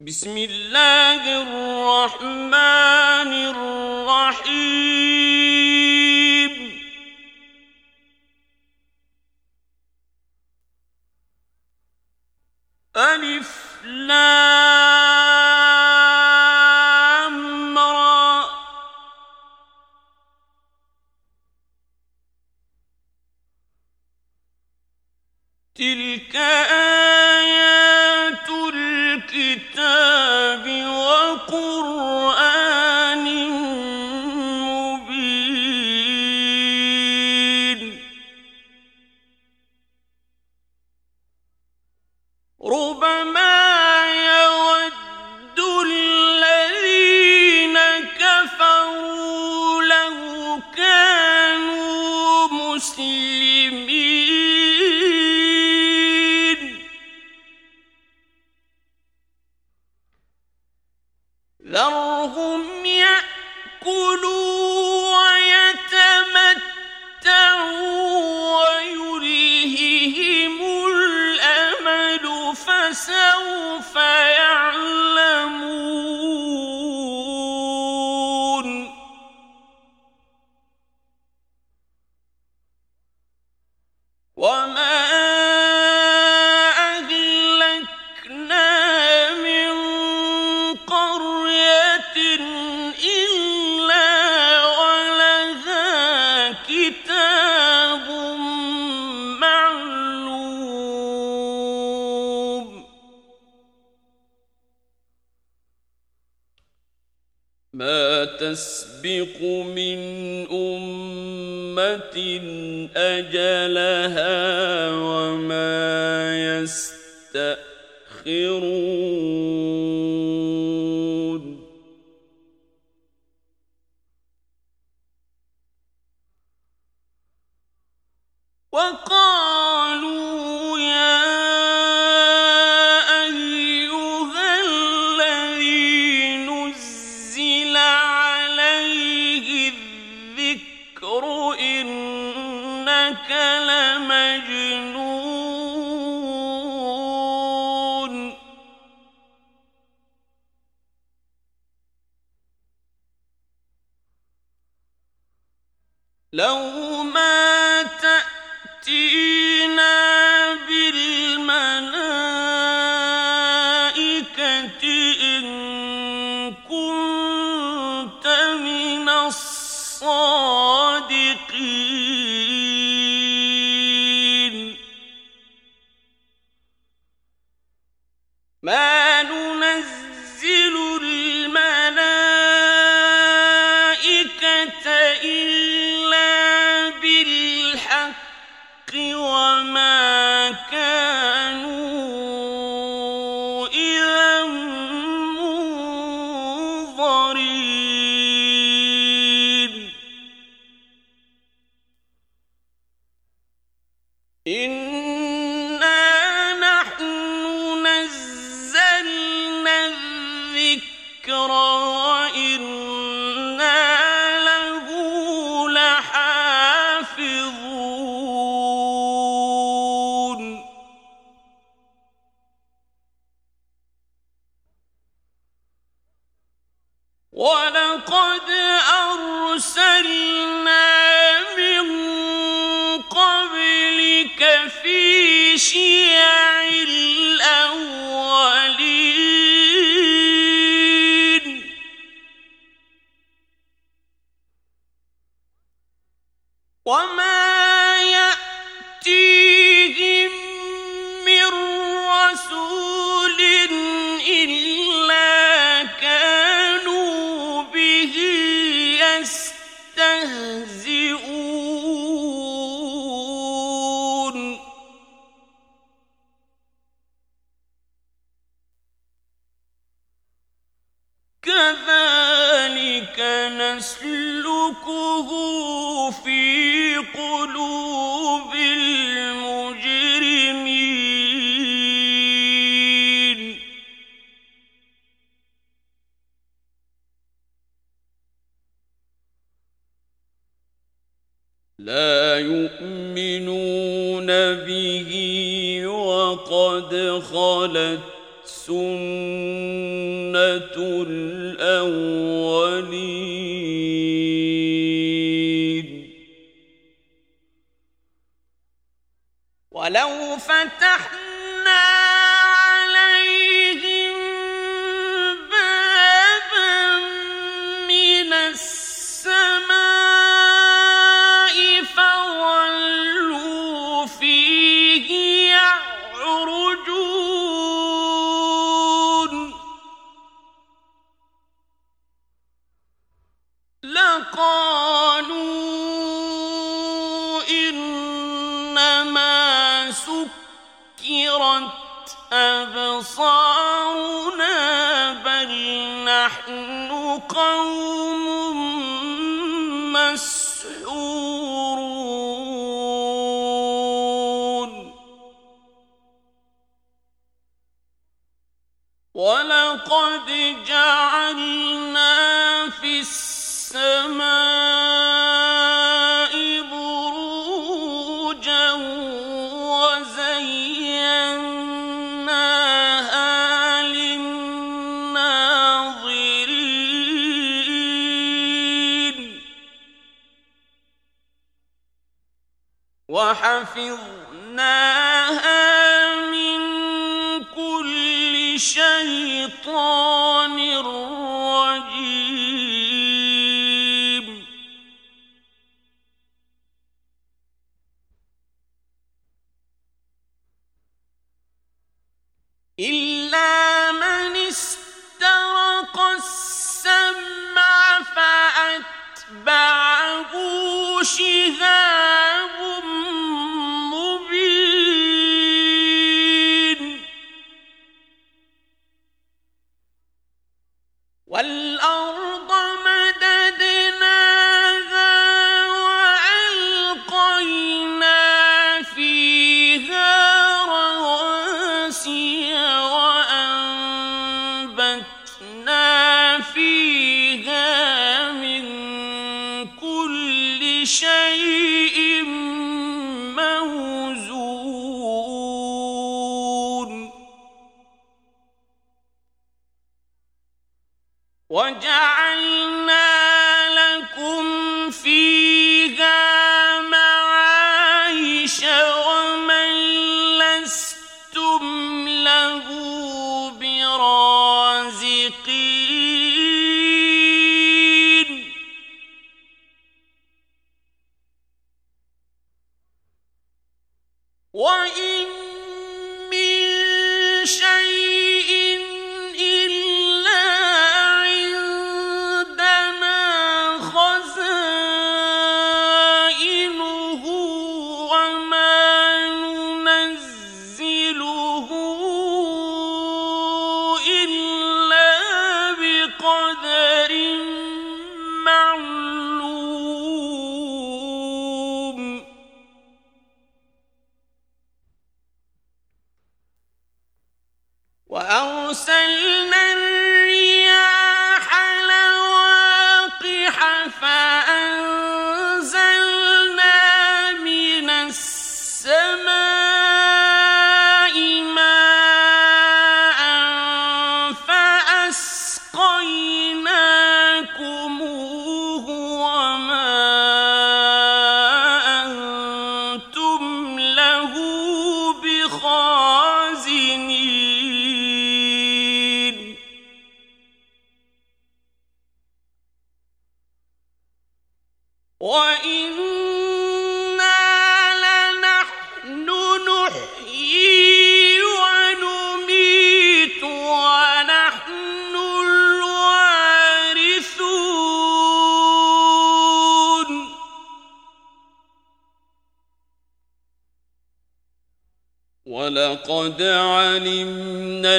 بسم الله الرحمن الرحيم ألف لام را تلك آيات الكتاب وقرآن مبين ربما يود الذين كفروا لو كانوا مسلمين ذرهم يأكلوا ويتمتعوا ويلههم الأمل فسوف يعلمون وما أهلكنا من قرية إلا ولها كتاب معلوم ما تسبق من أمة أجلها وما يستأخرون وقالوا يا أيها الذي نزل عليه الذكر إنك لمجنون لو ما تأتينا بالملائكة إن كنت من الصادقين ما ننزل الملائكة إلا بالحق وما كانوا إذا منظرين إنا نحن نزلنا الذكر وإنا له لحافظون ولقد أرسلنا من قبلك في شيع الأولين وما يأتيهم من رسول إلا كانوا به يستهزئون كذلك نسلكه في قلوب المجرمين لا يؤمنون به وقد خلت سنة الأولين ولو فتحنا عليهم بابا من السماء فظلوا فيه يعرجون لقالوا إنما سكرت أبصارنا بل نحن قوم مسحورون ولقد جعلنا في السماء بروجا وزيناها للناظرين وحفظناها من كل شيطان رجيم إلا من استرق السمع فأتبعه شهاب مبين والأرض مددناها وألقينا فيها رواسي وأنبتنا فيها من كل شيء موزون وجعلنا لكم فيها معايش ومن لستم له برازقين وإن من شيء إلا عندنا خزائنه وما ننزله إلا بقدر معلوم وأرسلنا الرياح لواقح فأنزلنا من السماء ماء فأسقيناكموه وما أنتم له بخازنين وإنا لنحن نحيي ونميت ونحن الوارثون ولقد علمنا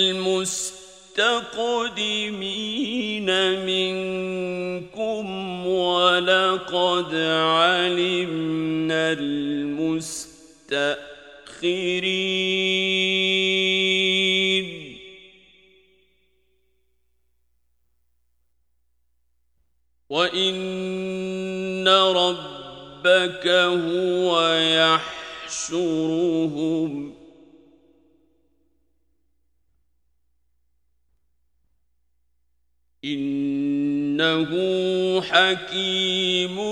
المستقدمين منكم ولقد علمنا المستأخرين وإن ربك هو يحشرهم إنه حكيم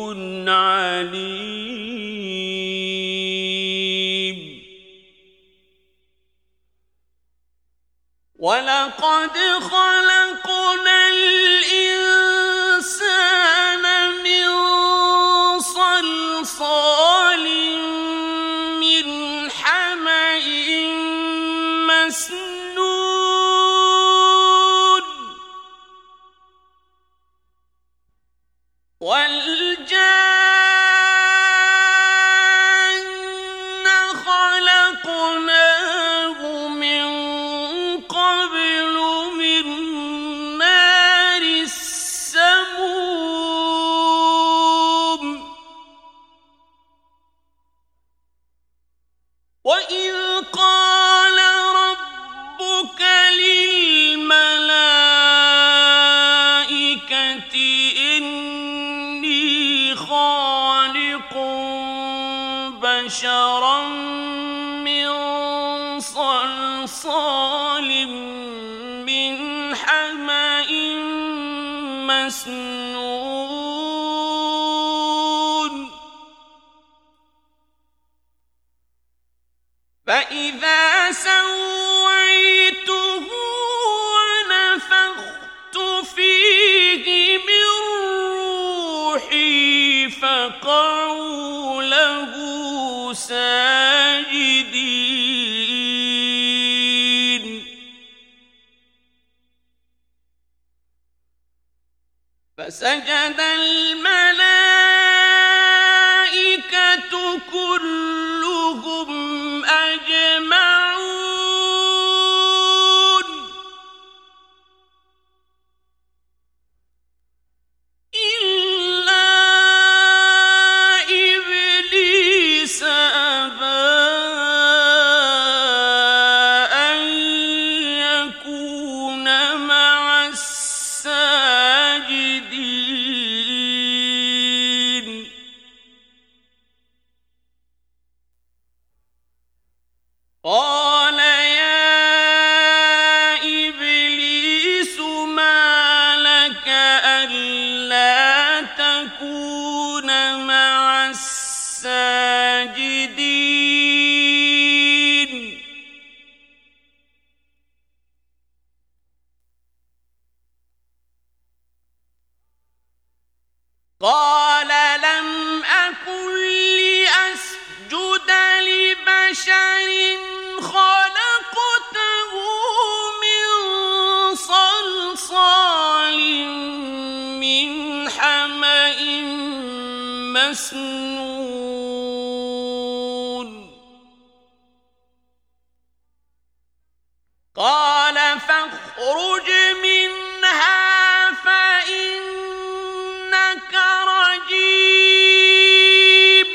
عليم. ولقد خلقنا الإنسان من صلصال من حمإ مسنون والجان خلقناه من قبل من نار السموم وإذ قال ربك للملائكة إني خالق بشرا من صلصال من حمإ مسنون فإذا سويته ونفخت فيه من روحي فقعوا له ساجدين فسجد الملائكة كلهم أجمعون إلا إبليس أبى أن يكون مع الساجدين قال يا إبليس ما لك ألا تكون مع الساجدين قال لم أكن لأسجد لبشر خلقته من صلصال من حمإ مسنون قال فاخرج منها فإنك رجيم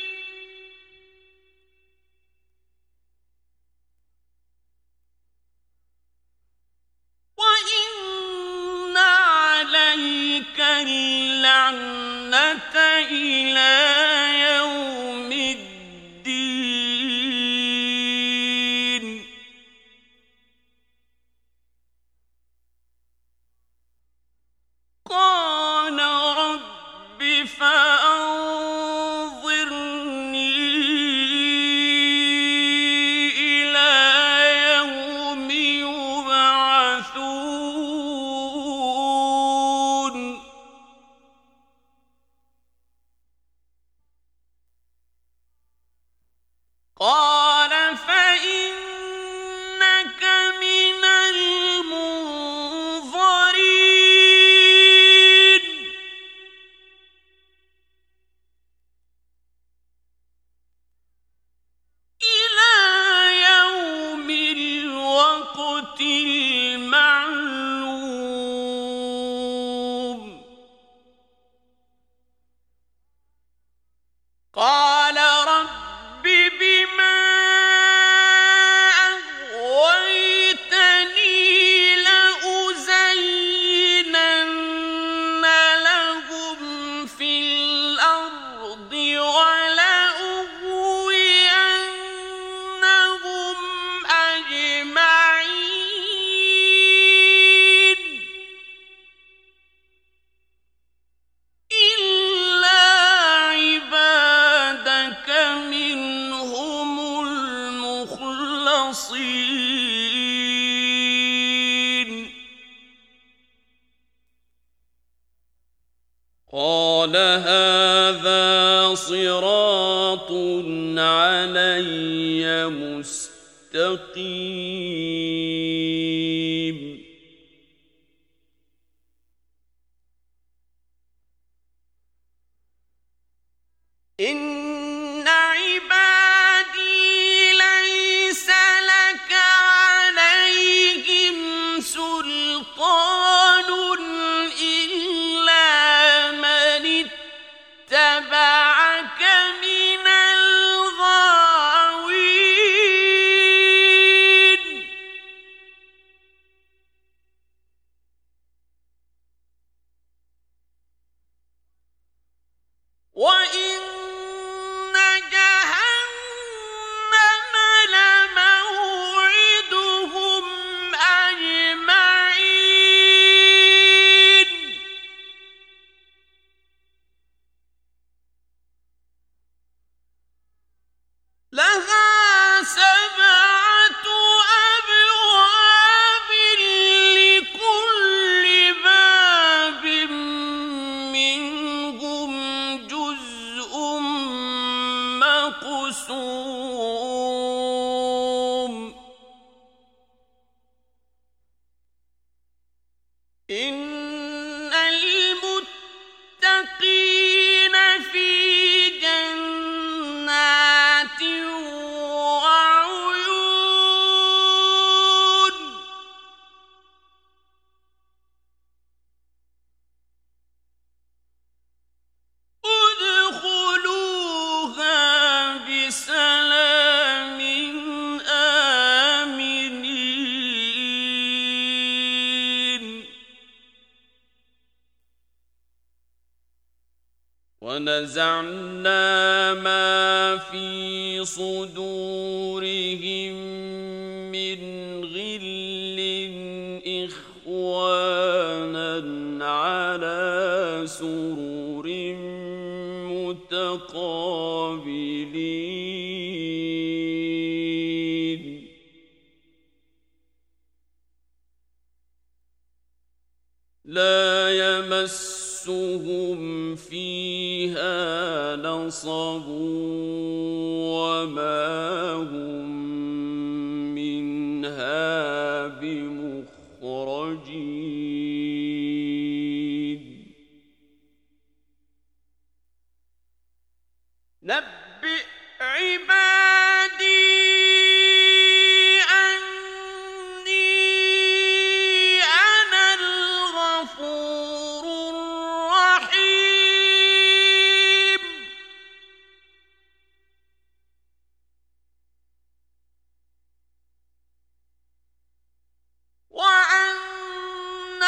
وإن عليك اللعنة إلى يوم الدين قال رب فأنظرني إلى يوم يبعثون قال هذا صراط علي مستقيم إن عبادي ليس لك عليهم سلطان إلا من اتبعك من الغاوين وإن جهنم لموعدهم أجمعين لها 7 أبواب لكل باب منهم جزء مقسوم إن المتقين في جنات وعيون ادخلوها بسلام آمنين ونزعنا ما في صدورهم من غل إخوانا على سرر متقابلين لا يمسهم فيها نصب وما هم منها بمخرجين نبئ عبادي أني أنا الغفور الرحيم وأن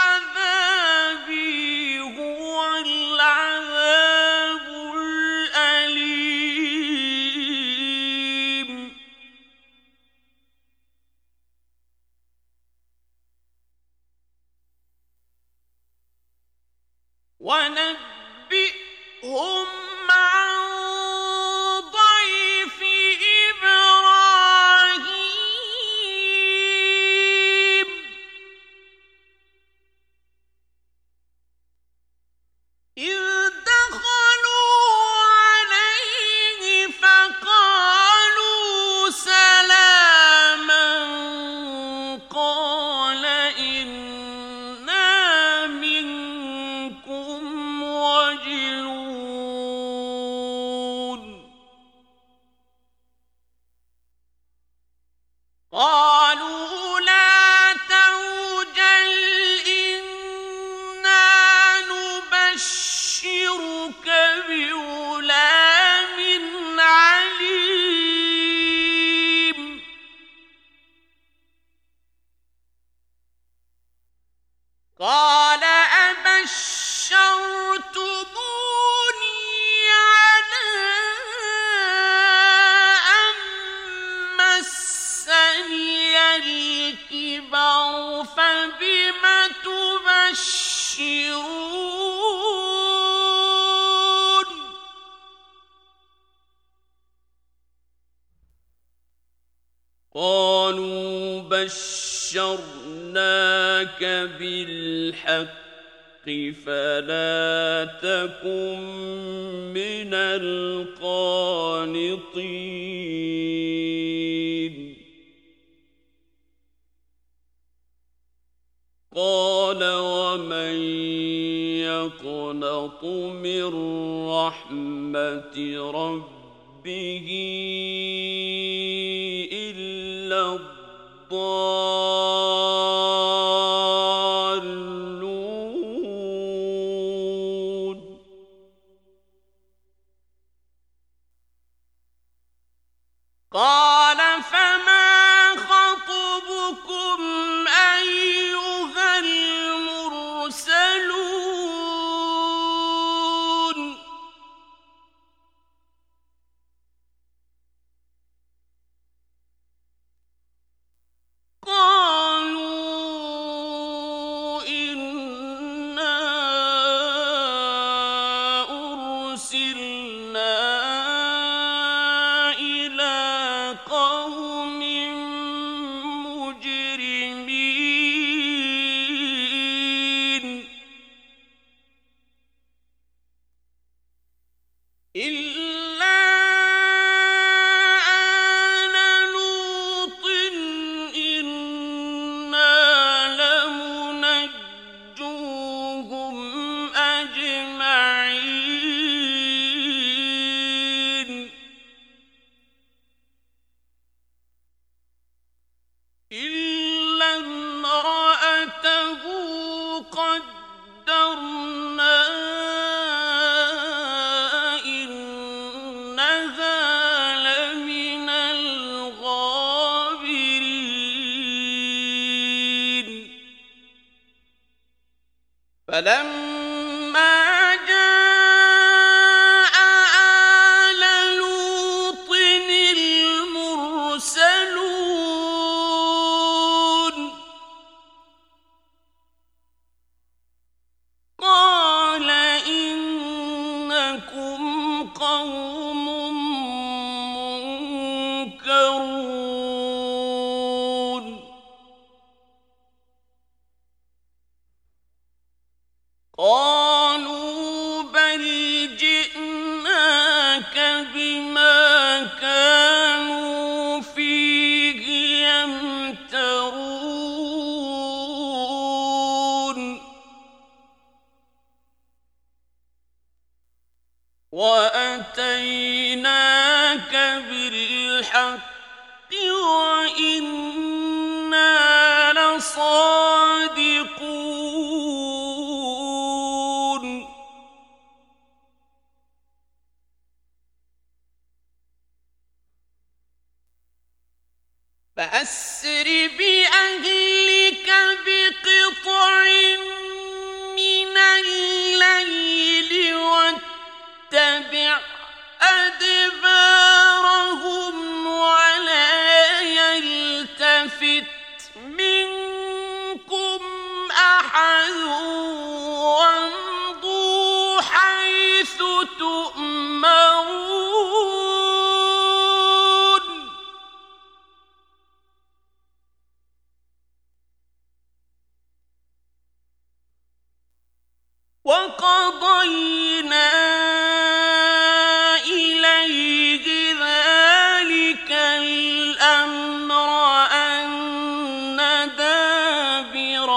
عذابي هو العذاب الأليم ونبئهم عن ضيف إبراهيم إذ دخلوا عليه فقالوا سلاما قال إنا منكم وجلون قالوا لا توجل إنا نبشرك بغلام عليم قال أبشرتموني على أن مسني الكبر فبم تبشرون قالوا بشرناك بالحق فلا تكن من القانطين. قال ومن يقنط من رحمة ربه إلا الضالون. قال فما خطبكم أيها المرسلون. قالوا إنا أرسلنا إلى قوم مجرمين إلا آل لوط إنا لمنجوهم أجمعين إلا امرأته قدرنا إنها لمن الغابرين. فلما جاء آل لوط المرسلون قال إنكم قوم منكرون. قالوا بل جئناك بما كانوا فيه يمترون وأتيناك بالحق وإنا لصادقون. فأسر بأهلك بقطع من الليل واتبع أدبارهم ولا يلتفت منكم أحد وامضوا حيث تؤمرون. وقضينا إليه ذلك الأمر أن دابر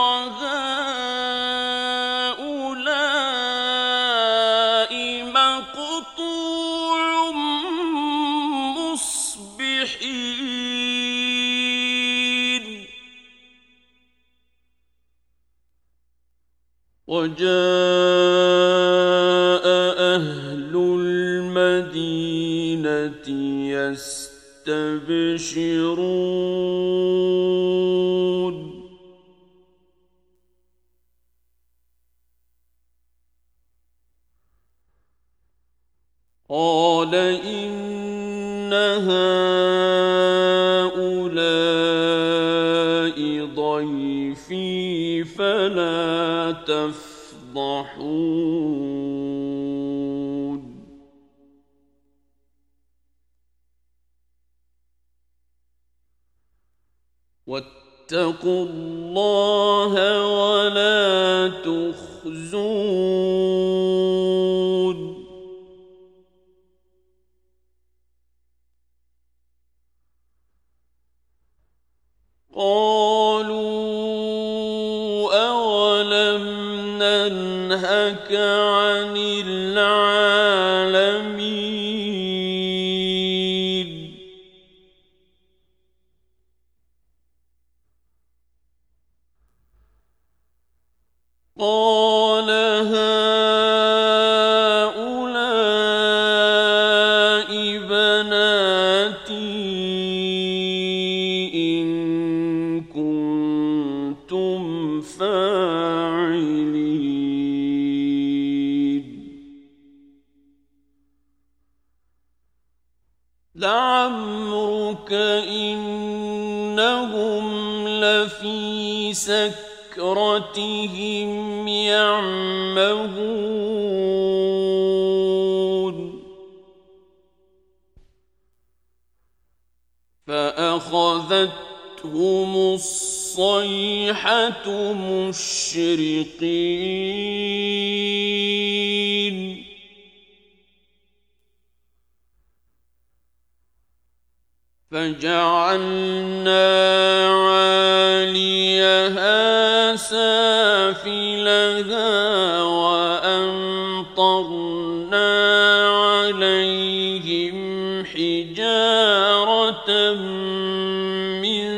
هؤلاء مقطوع مصبحين. وجاء أهل المدينة يستبشرون. قال إن هؤلاء ضيفي فلا تفضحون. واتقوا الله ولا تخزون تخزون قالوا أولم ننهك عن العالمين قال هؤلاء بناتي إن كنتم فاعلين لعمرك إنهم لفي سكرتهم يعمهون فأخذتهم الصيحة مشرقين فجعلنا عاليها سافلها وأمطرنا عليهم حجارة من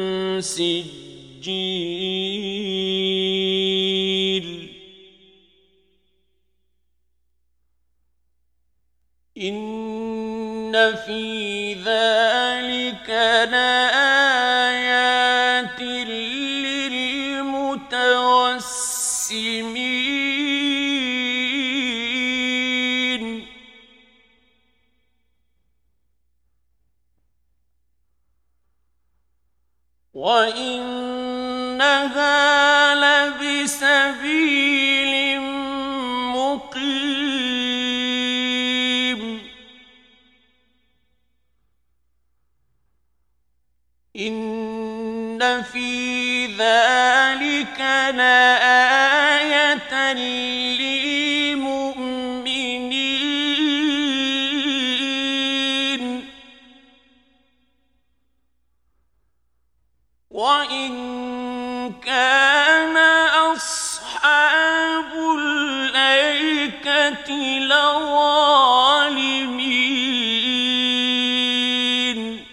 سجيل إن في ذلك لآيات للمتوسمين وإنها لبسبيل مقيم إن في ذلك لآية للمؤمنين وإن كان أصحاب الأيكة لظالمين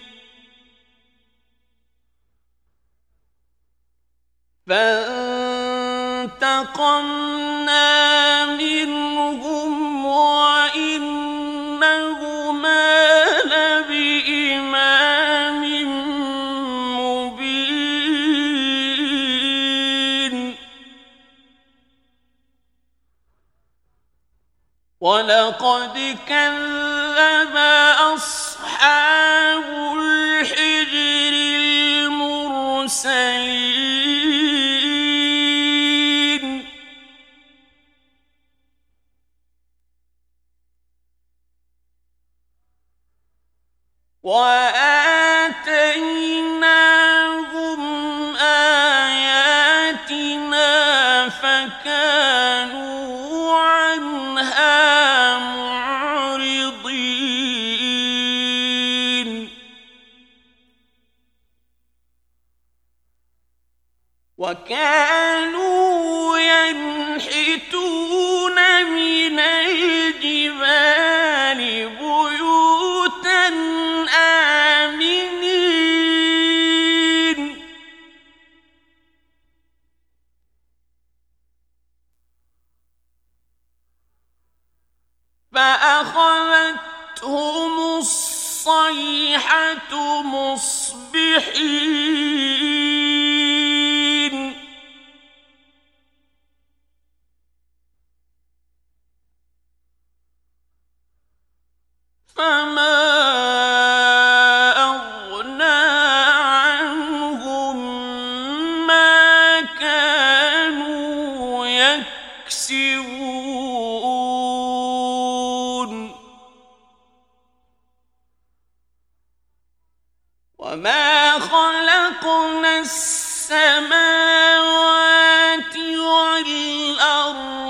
فانتقمنا منهم وإنهما لبإمام مبين ولقد كذب أصحاب الحجر المرسلين وآتيناهم آياتنا فكانوا عنها معرضين وكانوا ينحتون من الجبال بيوتا آمنين فأخذتهم الصيحة مصبحين فما أغنى عنهم ما كانوا يكسبون وما خلقنا السماوات والأرض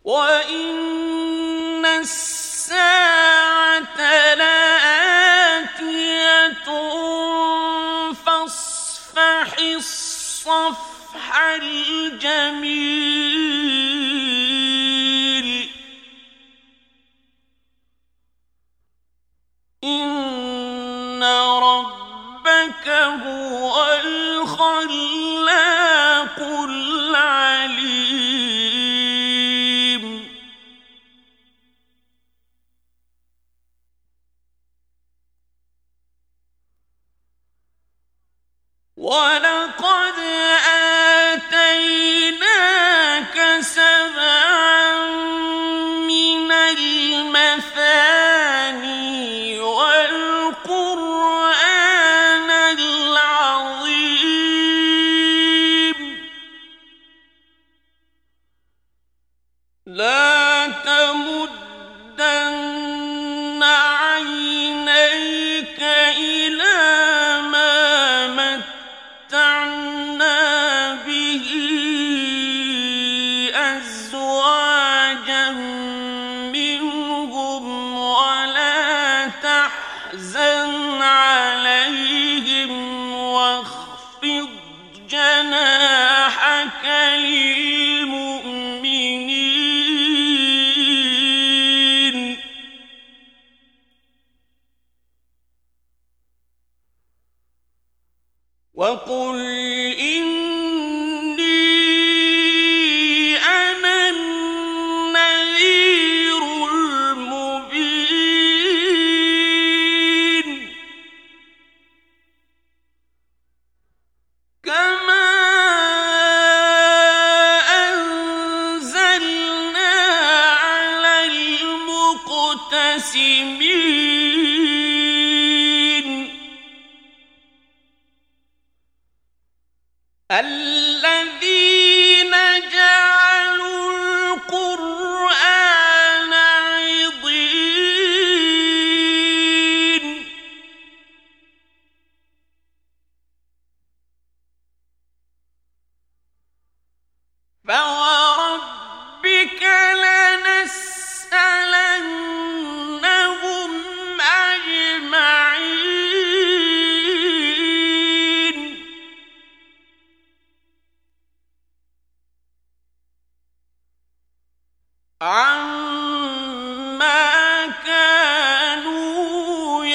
وإن الساعة لآتية فاصفح الصفح الجميل إن ربك هو الخلاق العليم ولقد آتيناك سبعا من المثاني والقرآن العظيم لا تمدن عينيك إلى ما متعنا به أزواجا منهم ولا تحزن عليهم واخفض جناحك للمؤمنين وقل إني أنا النذير المبين كما أنزلنا على المقتسمين الذين جعلوا القرآن عضين فوربك لنسألنهم أجمعين عما كانوا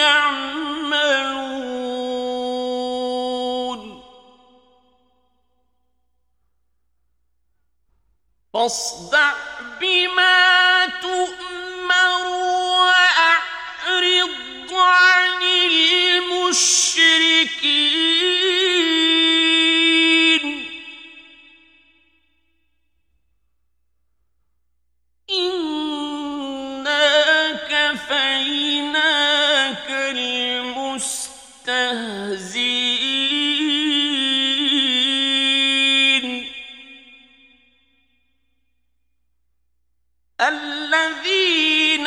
يعملون فاصدع بما تؤمر وأعرض عن المشركين إنا كفيناك المستهزئين الذين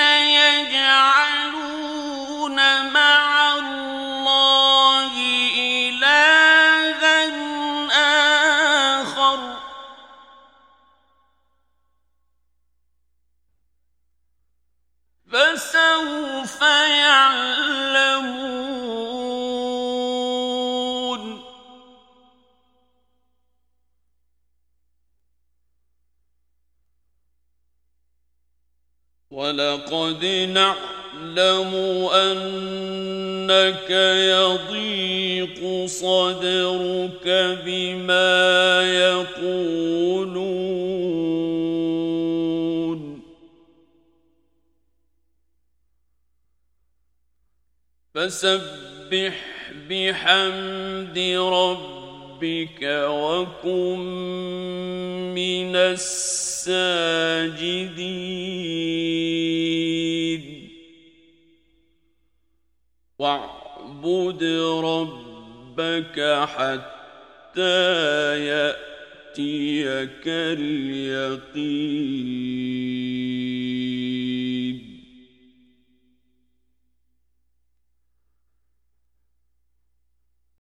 يجعلون مع الله إلها آخر فسوف يعلمون ولقد نعلم أنك يضيق صدرك بما يقولون فسبح بحمد ربك وكن من الساجدين واعبد ربك حتى يأتيك اليقين